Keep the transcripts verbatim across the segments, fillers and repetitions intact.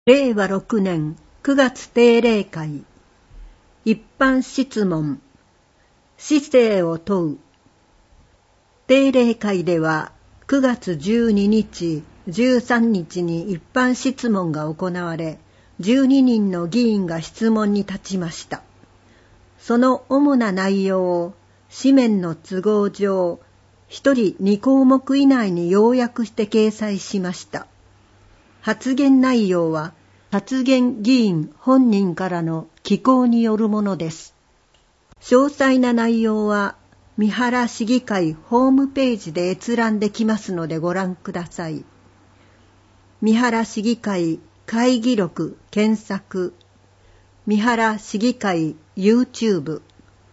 れいわろくねんくがつ定例会一般質問市政を問う。定例会ではくがつじゅうににち、じゅうさんにちに一般質問が行われ、じゅうににんの議員が質問に立ちました。その主な内容を紙面の都合上、一人にこうもく以内に要約して掲載しました。発言内容は発言議員本人からの寄稿によるものです。詳細な内容は三原市議会ホームページで閲覧できますのでご覧ください。三原市議会会議録検索、三原市議会 YouTube。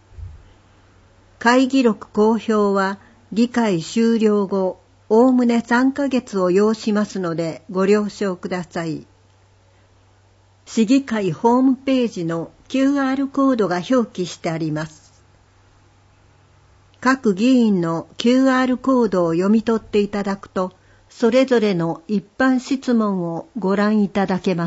会議録公表は議会終了後、おおむねさんかげつを要しますのでご了承ください。市議会ホームページの キューアール コードが表記してあります。各議員の キューアール コードを読み取っていただくと、それぞれの一般質問をご覧いただけます。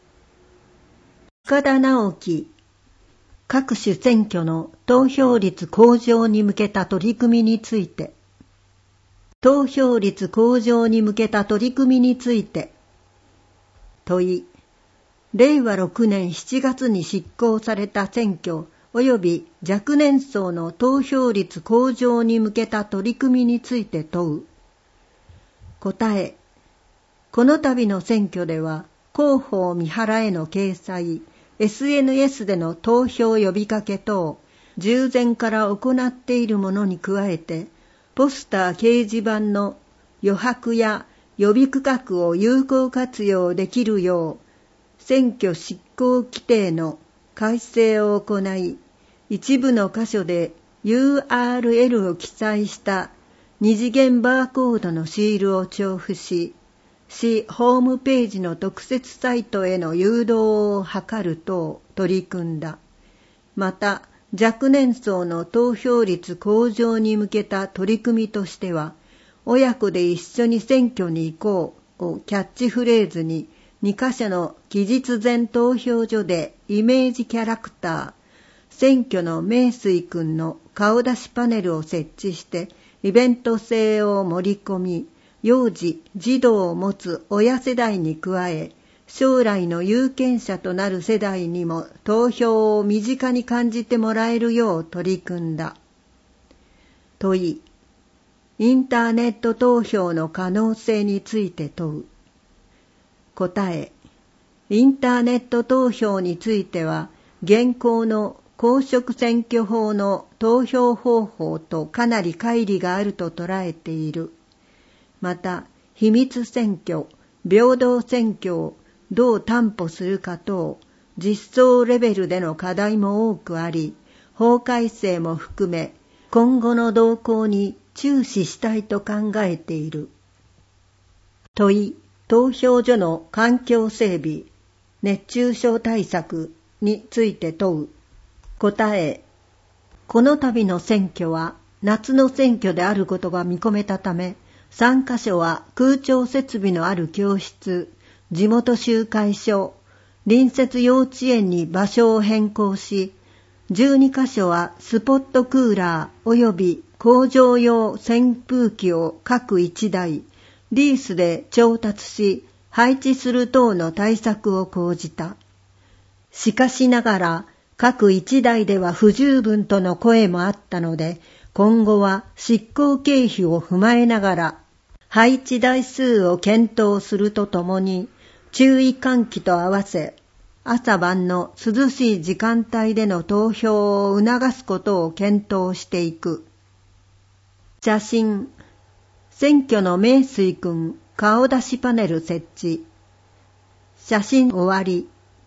岡田直樹、各種選挙の投票率向上に向けた取り組みについて、投票率向上に向けた取り組みについて、問い、れいわろくねんしちがつに執行された選挙及び若年層の投票率向上に向けた取り組みについて問う。答え、この度の選挙では、広報三原への掲載、エスエヌエス での投票呼びかけ等、従前から行っているものに加えて、ポスター掲示板の余白や予備区画を有効活用できるよう、選挙執行規定の改正を行い、一部の箇所で ユーアールエル を記載した二次元バーコードのシールを調布し、市ホームページの特設サイトへの誘導を図る等取り組んだ。また、若年層の投票率向上に向けた取り組みとしては、親子で一緒に選挙に行こうをキャッチフレーズに、にカ所の期日前投票所でイメージキャラクター、選挙の名水くんの顔出しパネルを設置してイベント性を盛り込み、幼児、児童を持つ親世代に加え、将来の有権者となる世代にも投票を身近に感じてもらえるよう取り組んだ。問い、インターネット投票の可能性について問う。答え、インターネット投票については、現行の公職選挙法の投票方法とかなり乖離があると捉えている。また、秘密選挙、平等選挙をどう担保するか等、実装レベルでの課題も多くあり、法改正も含め、今後の動向に注視したいと考えている。問い、投票所の環境整備、熱中症対策について問う。答え、この度の選挙は夏の選挙であることが見込めたため、さんカ所は空調設備のある教室、地元集会所、隣接幼稚園に場所を変更し、じゅうにカ所はスポットクーラー及び工場用扇風機を各いちだい、リースで調達し、配置する等の対策を講じた。しかしながら、各いちだいでは不十分との声もあったので、今後は執行経費を踏まえながら、配置台数を検討するとともに、注意喚起と合わせ、朝晩の涼しい時間帯での投票を促すことを検討していく。写真、選挙の名水くん顔出しパネル設置。写真終わり。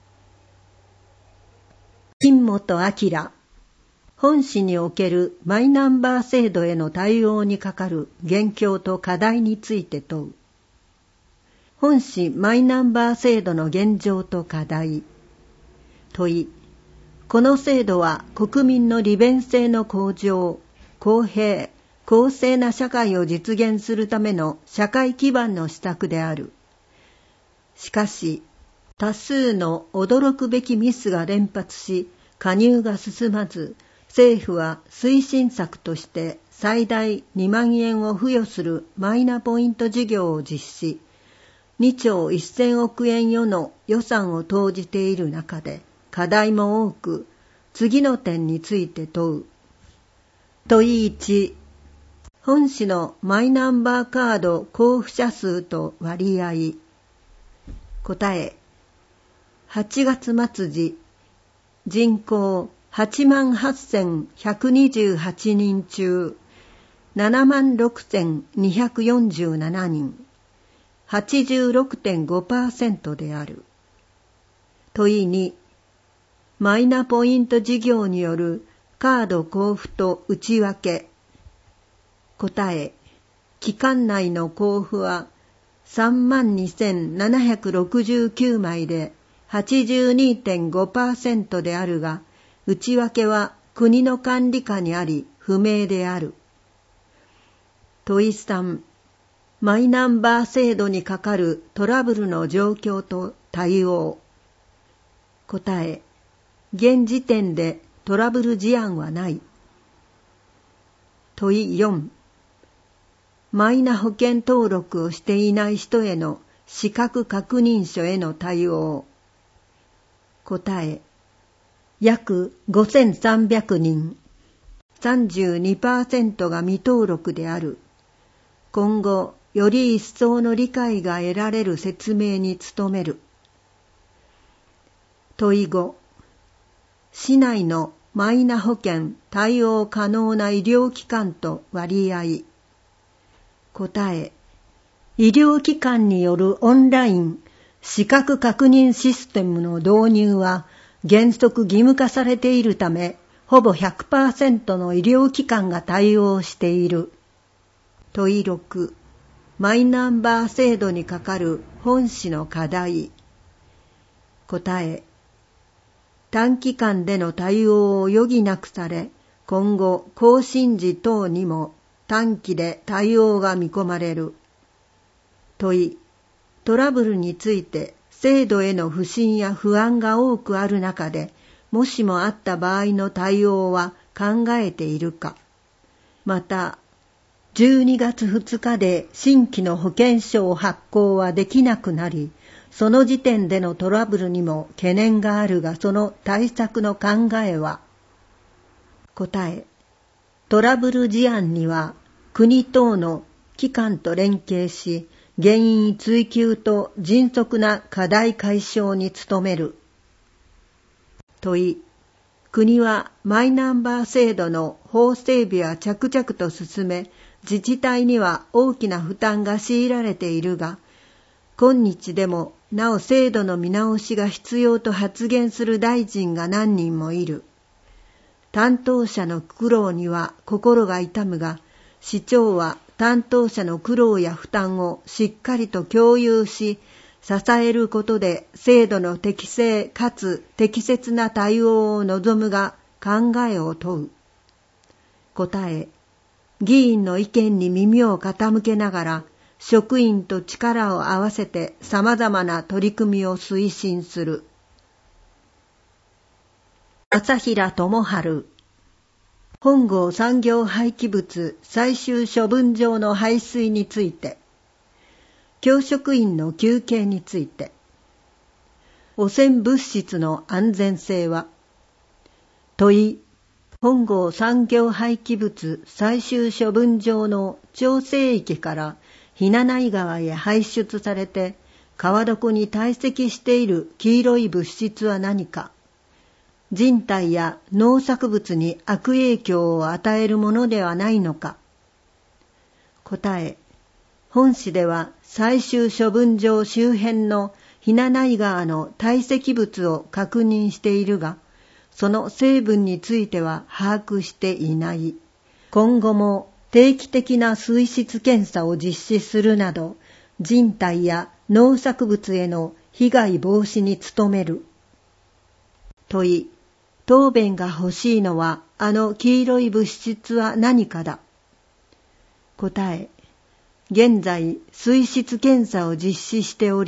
金本明、本市におけるマイナンバー制度への対応にかかる現況と課題について問う。本市マイナンバー制度の現状と課題。問い、この制度は国民の利便性の向上、公平、公正な社会を実現するための社会基盤の施策である。しかし、 多数の驚くべきミスが連発し、加入が進まず、政府は推進策として最大にまんえんを付与するマイナポイント事業を実施、にちょうせんおくえん余の予算を投じている中で、課題も多く、次の点について問う。問いいち、本市のマイナンバーカード交付者数と割合。答え、はちがつ末時、人口はちまんはっせんひゃくにじゅうはちにん中、ななまんろくせんにひゃくよんじゅうななにん、はちじゅうろくてんごパーセント である。問いに、マイナポイント事業によるカード交付と内訳。答え、期間内の交付は さんまんにせんななひゃくろくじゅうきゅうまいで はちじゅうにてんごパーセント であるが、内訳は国の管理下にあり不明である。問いさん、マイナンバー制度にかかるトラブルの状況と対応。答え、現時点でトラブル事案はない。問いよん、マイナ保険登録をしていない人への資格確認書への対応。答え、約ごせんさんびゃくにん、さんじゅうにパーセント が未登録である。今後、より一層の理解が得られる説明に努める。問いご、市内のマイナ保険対応可能な医療機関と割合。答え、医療機関によるオンライン資格確認システムの導入は原則義務化されているため、ほぼ ひゃくパーセント の医療機関が対応している。問いろく、マイナンバー制度にかかる本市の課題。答え、短期間での対応を余儀なくされ、今後更新時等にも短期で対応が見込まれる。問い、トラブルについて制度への不信や不安が多くある中で、もしもあった場合の対応は考えているか。また、じゅうにがつふつかで新規の保険証発行はできなくなり、その時点でのトラブルにも懸念があるが、その対策の考えは。答え、トラブル事案には国等の機関と連携し、原因追及と迅速な課題解消に努める。問い、国はマイナンバー制度の法整備は着々と進め、自治体には大きな負担が強いられているが、今日でもなお制度の見直しが必要と発言する大臣が何人もいる。担当者の苦労には心が痛むが、市長は担当者の苦労や負担をしっかりと共有し、支えることで制度の適正かつ適切な対応を望むが考えを問う。答え、議員の意見に耳を傾けながら、職員と力を合わせて様々な取り組みを推進する。朝平智春、本郷産業廃棄物最終処分場の排水について、教職員の休憩について、汚染物質の安全性は。問い、本郷産業廃棄物最終処分場の調整域から日名内川へ排出されて川床に堆積している黄色い物質は何か、人体や農作物に悪影響を与えるものではないのか。答え、本市では最終処分場周辺の日名内川の堆積物を確認しているが、その成分については把握していない。今後も定期的な水質検査を実施するなど、人体や農作物への被害防止に努める。問い、答弁が欲しいのはあの黄色い物質は何かだ。答え、現在水質検査を実施しており、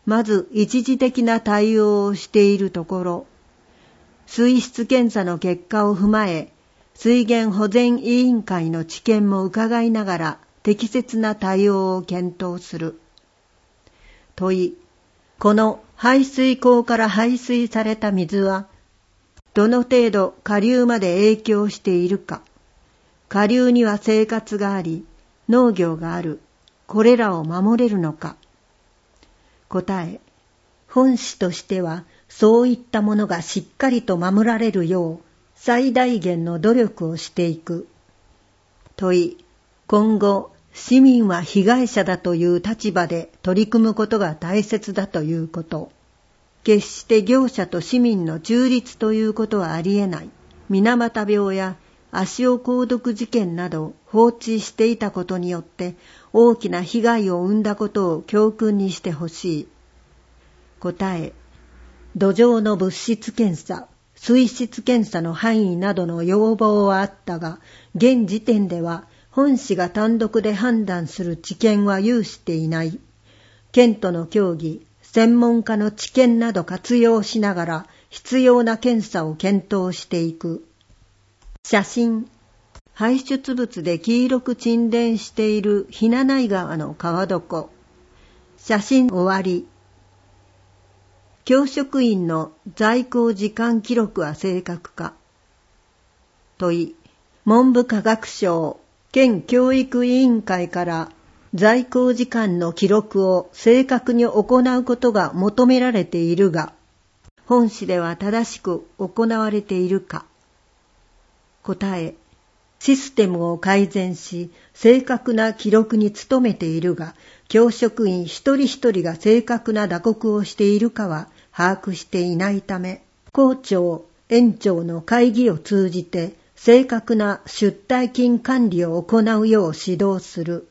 まず一時的な対応をしているところ、水質検査の結果を踏まえ、水源保全委員会の知見も伺いながら適切な対応を検討する。問い、この排水溝から排水された水は、どの程度下流まで影響しているか。下流には生活があり、農業がある。これらを守れるのか。答え、本市としてはそういったものがしっかりと守られるよう最大限の努力をしていく。問い、今後市民は被害者だという立場で取り組むことが大切だということ。決して業者と市民の中立ということはありえない。水俣病や足尾鉱毒事件など放置していたことによって大きな被害を生んだことを教訓にしてほしい。答え、土壌の物質検査、水質検査の範囲などの要望はあったが、現時点では本市が単独で判断する知見は有していない。県との協議、専門家の知見など活用しながら必要な検査を検討していく。写真、排出物で黄色く沈殿している日名内川の川床。写真終わり。教職員の在校時間記録は正確か。問い、文部科学省、県教育委員会から在校時間の記録を正確に行うことが求められているが、本市では正しく行われているか。答え、システムを改善し、正確な記録に努めているが、教職員一人一人が正確な打刻をしているかは把握していないため、校長、園長の会議を通じて、正確な出退勤管理を行うよう指導する。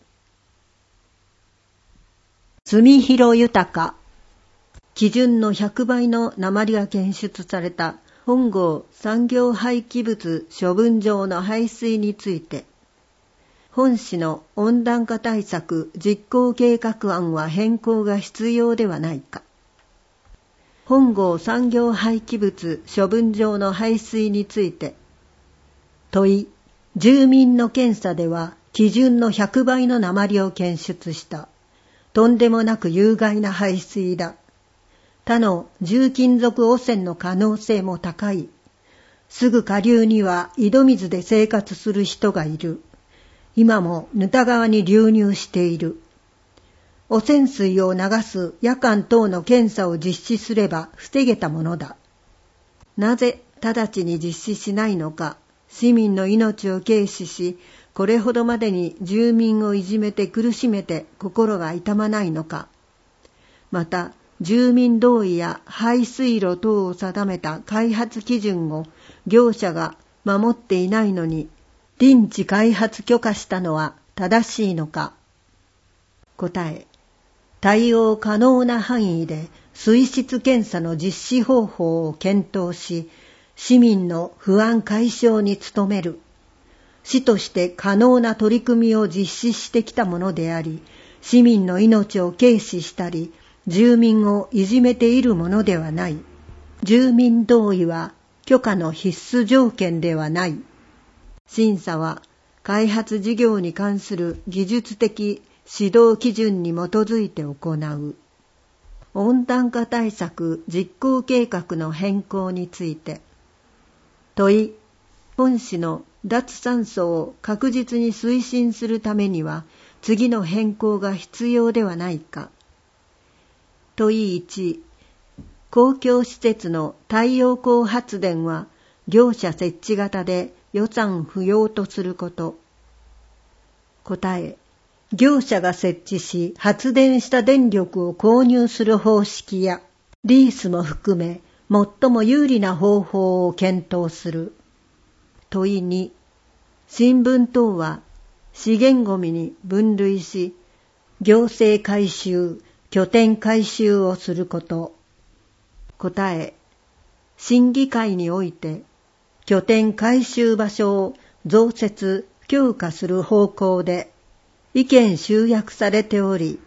住広豊、基準のひゃくばいの鉛が検出された本郷産業廃棄物処分場の排水について、本市の温暖化対策実行計画案は変更が必要ではないか。本郷産業廃棄物処分場の排水について、問い、住民の検査では基準のひゃくばいの鉛を検出した。とんでもなく有害な排水だ。他の重金属汚染の可能性も高い。すぐ下流には井戸水で生活する人がいる。今も沼田川に流入している。汚染水を流す夜間等の検査を実施すれば防げたものだ。なぜ直ちに実施しないのか。市民の命を軽視し、これほどまでに住民をいじめて苦しめて心が痛まないのか。また、住民同意や排水路等を定めた開発基準を業者が守っていないのに、林地開発許可したのは正しいのか。答え、対応可能な範囲で水質検査の実施方法を検討し、市民の不安解消に努める。市として可能な取り組みを実施してきたものであり、市民の命を軽視したり、住民をいじめているものではない。住民同意は許可の必須条件ではない。審査は開発事業に関する技術的指導基準に基づいて行う。温暖化対策実行計画の変更について。問い、本市の脱炭素を確実に推進するためには次の変更が必要ではないか。問いいち、公共施設の太陽光発電は業者設置型で予算不要とすること。答え、業者が設置し発電した電力を購入する方式やリースも含め最も有利な方法を検討する。問いに、新聞等は資源ごみに分類し、行政回収、拠点回収をすること。答え、審議会において、拠点回収場所を増設、強化する方向で意見集約されており、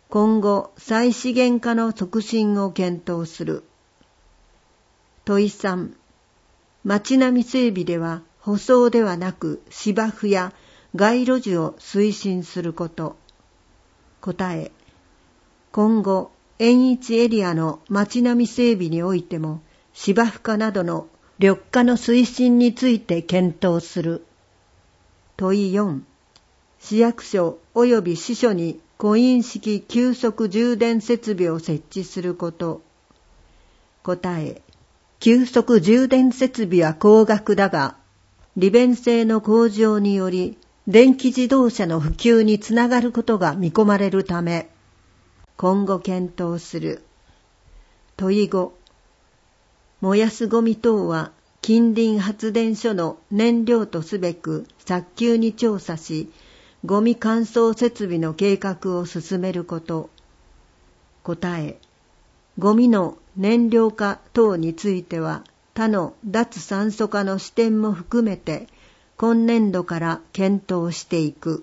今後再資源化の促進を検討する。問いさん、街並み整備では舗装ではなく芝生や街路樹を推進すること。答え、今後円一エリアの街並み整備においても芝生化などの緑化の推進について検討する。問いよん、市役所及び支所にコイン式急速充電設備を設置すること。答え、急速充電設備は高額だが、利便性の向上により電気自動車の普及につながることが見込まれるため、今後検討する。問いご、燃やすゴミ等は近隣発電所の燃料とすべく早急に調査し、ゴミ乾燥設備の計画を進めること。答え、ゴミの燃料化等については他の脱酸素化の視点も含めて今年度から検討していく。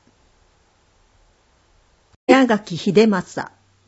矢垣秀正、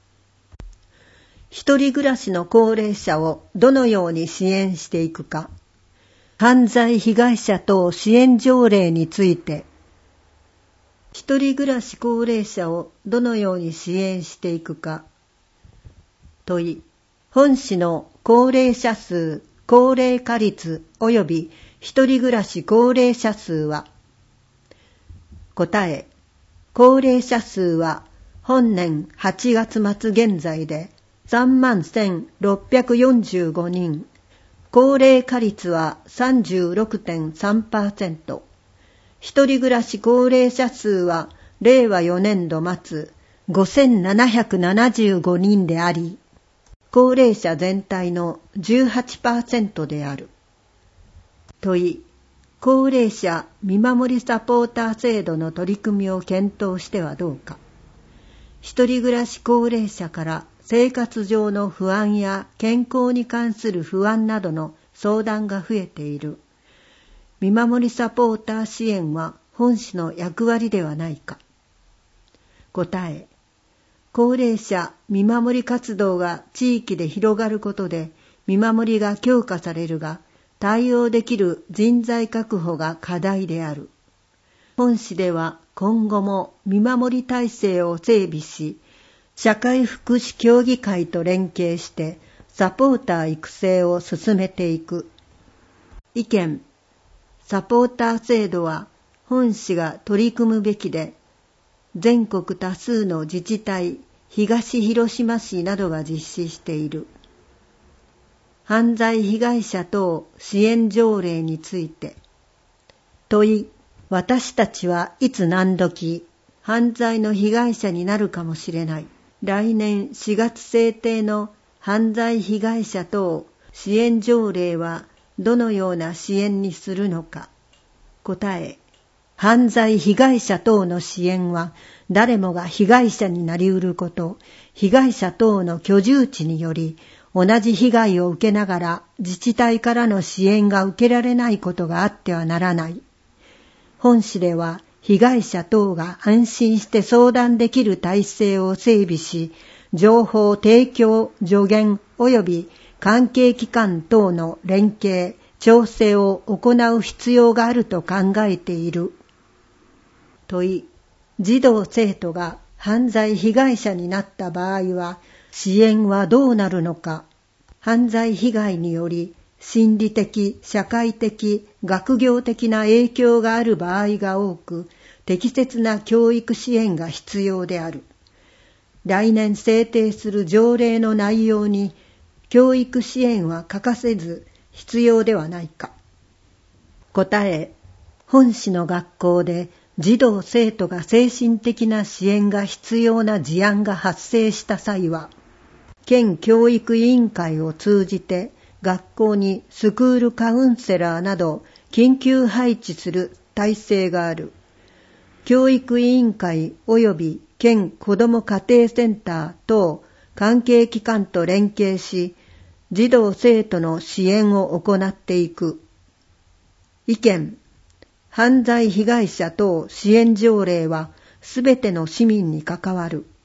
一人暮らしの高齢者をどのように支援していくか。犯罪被害者等支援条例について。一人暮らし高齢者をどのように支援していくか。問い、本市の高齢者数、高齢化率及び一人暮らし高齢者数は。答え、高齢者数は本年はちがつ末現在でさんまんせんろっぴゃくよんじゅうごにん、高齢化率は さんじゅうろくてんさんパーセント、一人暮らし高齢者数はれいわよねんど末ごせんななひゃくななじゅうごにんであり、高齢者全体の じゅうはちパーセント である。問い、高齢者見守りサポーター制度の取り組みを検討してはどうか。一人暮らし高齢者から生活上の不安や健康に関する不安などの相談が増えている。見守りサポーター支援は本市の役割ではないか。答え、高齢者見守り活動が地域で広がることで見守りが強化されるが、対応できる人材確保が課題である。本市では今後も見守り体制を整備し、社会福祉協議会と連携してサポーター育成を進めていく。意見、サポーター制度は本市が取り組むべきで、全国多数の自治体、東広島市などが実施している。犯罪被害者等支援条例について。問い、私たちはいつ何時、犯罪の被害者になるかもしれない。来年しがつ制定の犯罪被害者等支援条例はどのような支援にするのか。答え、犯罪被害者等の支援は誰もが被害者になりうること、被害者等の居住地により同じ被害を受けながら自治体からの支援が受けられないことがあってはならない。本市では被害者等が安心して相談できる体制を整備し、情報提供、助言及び関係機関等の連携、調整を行う必要があると考えている。問い、児童生徒が犯罪被害者になった場合は、支援はどうなるのか。犯罪被害により、心理的、社会的、学業的な影響がある場合が多く、適切な教育支援が必要である。来年制定する条例の内容に、教育支援は欠かせず必要ではないか。答え、本市の学校で児童生徒が精神的な支援が必要な事案が発生した際は、県教育委員会を通じて学校にスクールカウンセラーなど緊急配置する体制がある。教育委員会及び県子ども家庭センター等関係機関と連携し、児童生徒の支援を行っていく。意見、犯罪被害者等支援条例はすべての市民に関わる。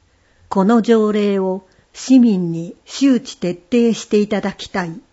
この条例を市民に周知徹底していただきたい。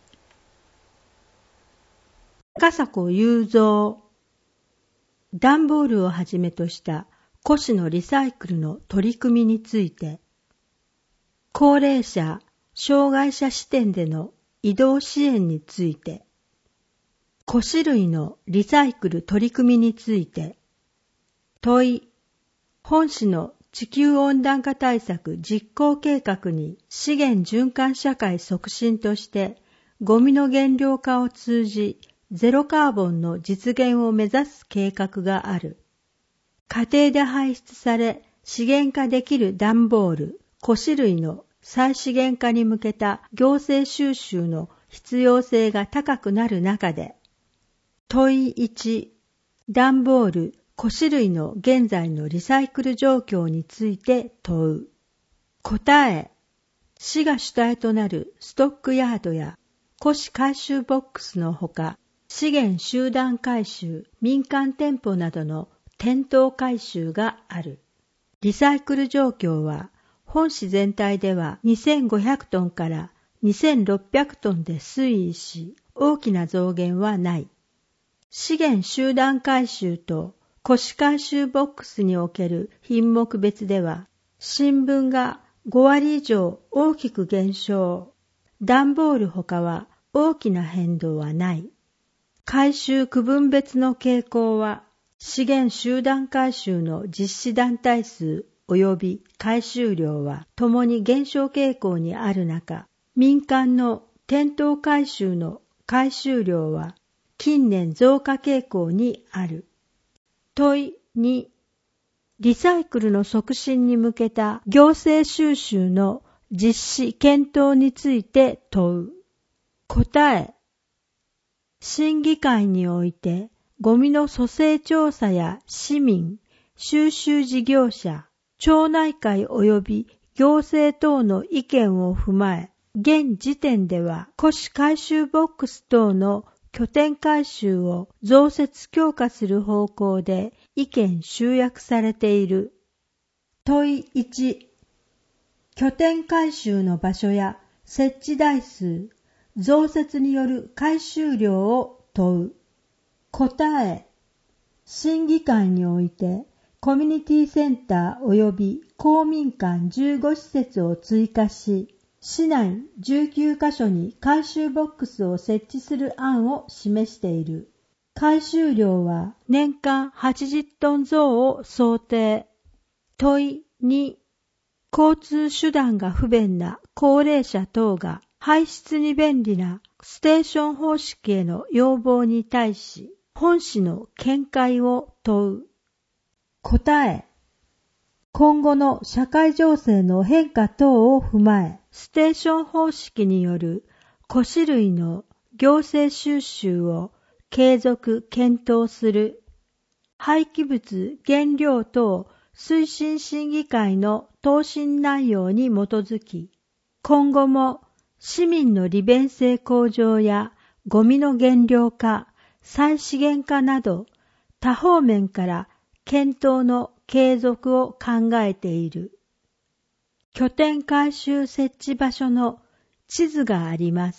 笠子雄三、段ボールをはじめとした古紙のリサイクルの取り組みについて、高齢者、障害者視点での移動支援について、古紙類のリサイクル取り組みについて、問い、本市の地球温暖化対策実行計画に資源循環社会促進としてゴミの減量化を通じゼロカーボンの実現を目指す計画がある。家庭で排出され資源化できる段ボール、古紙類の再資源化に向けた行政収集の必要性が高くなる中で、問いいち、段ボール、古紙類の現在のリサイクル状況について問う。答え、市が主体となるストックヤードや古紙回収ボックスのほか、資源集団回収、民間店舗などの店頭回収がある。リサイクル状況は、本市全体ではにせんごひゃくトンからにせんろっぴゃくトンで推移し、大きな増減はない。資源集団回収と古紙回収ボックスにおける品目別では、新聞がごわり以上大きく減少、段ボールほかは大きな変動はない。回収区分別の傾向は、資源集団回収の実施団体数及び回収量はともに減少傾向にある中、民間の店頭回収の回収量は近年増加傾向にある。問いに、リサイクルの促進に向けた行政収集の実施検討について問う。答え、審議会においてゴミの組成調査や市民、収集事業者、町内会及び行政等の意見を踏まえ、現時点では古紙回収ボックス等の拠点回収を増設強化する方向で意見集約されている。問いいち、拠点回収の場所や設置台数、増設による回収量を問う。答え、審議会においてコミュニティセンター及び公民館じゅうご施設を追加し、市内じゅうきゅうカ所に回収ボックスを設置する案を示している。回収量は年間はちじゅっトン増を想定。問いに、交通手段が不便な高齢者等が排出に便利なステーション方式への要望に対し、本市の見解を問う。答え、今後の社会情勢の変化等を踏まえ、ステーション方式による古紙類の行政収集を継続検討する。廃棄物原料等推進審議会の答申内容に基づき、今後も市民の利便性向上やゴミの減量化、再資源化など多方面から検討の継続を考えている。拠点回収設置場所の地図があります。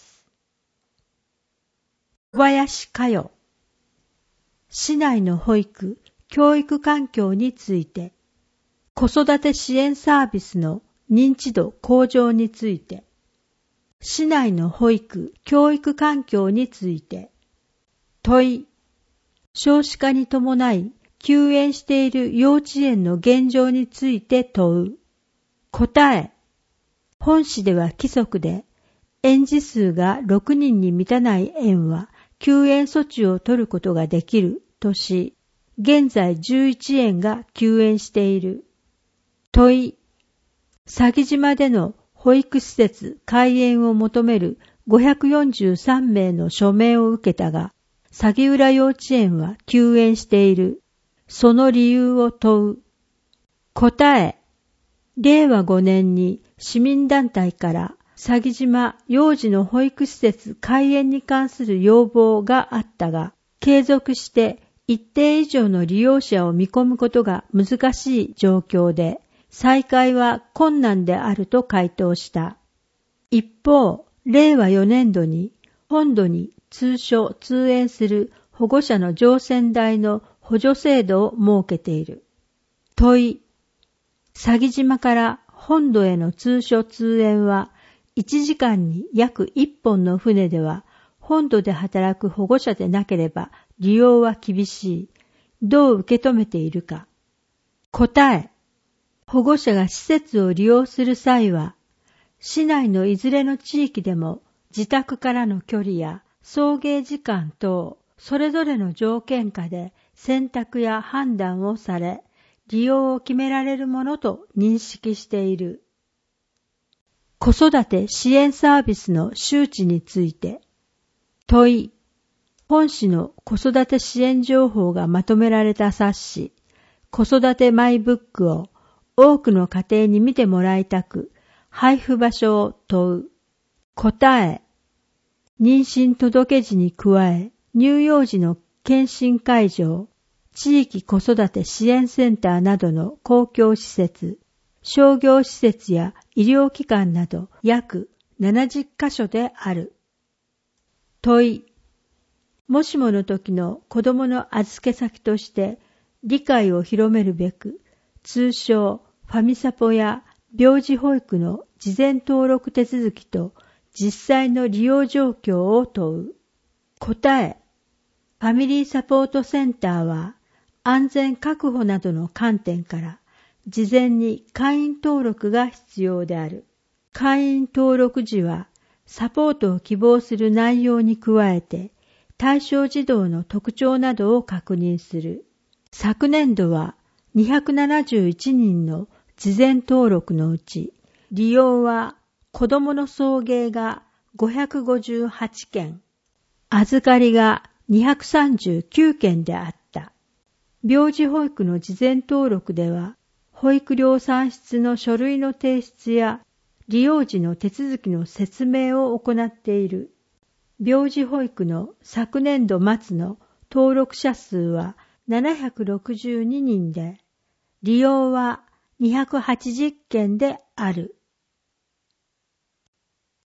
小林佳代、市内の保育・教育環境について、子育て支援サービスの認知度向上について、市内の保育・教育環境について、問い、少子化に伴い休園している幼稚園の現状について問う。答え、本市では規則で、園児数がろくにんに満たない園は休園措置を取ることができるとし、現在じゅういち園が休園している。問い、佐木島での保育施設開園を求めるごひゃくよんじゅうさんめいの署名を受けたが、佐木浦幼稚園は休園している。その理由を問う。答え、れいわごねんに市民団体から佐木島幼児の保育施設開園に関する要望があったが、継続して一定以上の利用者を見込むことが難しい状況で、 再開は困難であると回答した。一方、れいわよねんどに本土に通所通園する保護者の乗船代の補助制度を設けている。問い、佐木島から本土への通所通園はいちじかんに約いっぽんの船では本土で働く保護者でなければ利用は厳しい。どう受け止めているか。答え、保護者が施設を利用する際は、市内のいずれの地域でも自宅からの距離や送迎時間等、それぞれの条件下で選択や判断をされ、利用を決められるものと認識している。子育て支援サービスの周知について。問い、本市の子育て支援情報がまとめられた冊子、子育てマイブックを多くの家庭に見てもらいたく、配布場所を問う。答え、妊娠届時に加え、乳幼児の検診会場、地域子育て支援センターなどの公共施設、商業施設や医療機関など約ななじゅっかしょである。問い、もしもの時の子供の預け先として理解を広めるべく、通称ファミサポや病児保育の事前登録手続きと実際の利用状況を問う。答え、ファミリーサポートセンターは安全確保などの観点から事前に会員登録が必要である。会員登録時はサポートを希望する内容に加えて対象児童の特徴などを確認する。昨年度はにひゃくななじゅういちにんの事前登録のうち、利用は子どもの送迎がごひゃくごじゅうはちけん、預かりがにひゃくさんじゅうきゅうけんであった。病児保育の事前登録では、保育料算出の書類の提出や利用時の手続きの説明を行っている。病児保育の昨年度末の登録者数はななひゃくろくじゅうににんで、利用はにひゃくはちじゅっけんである。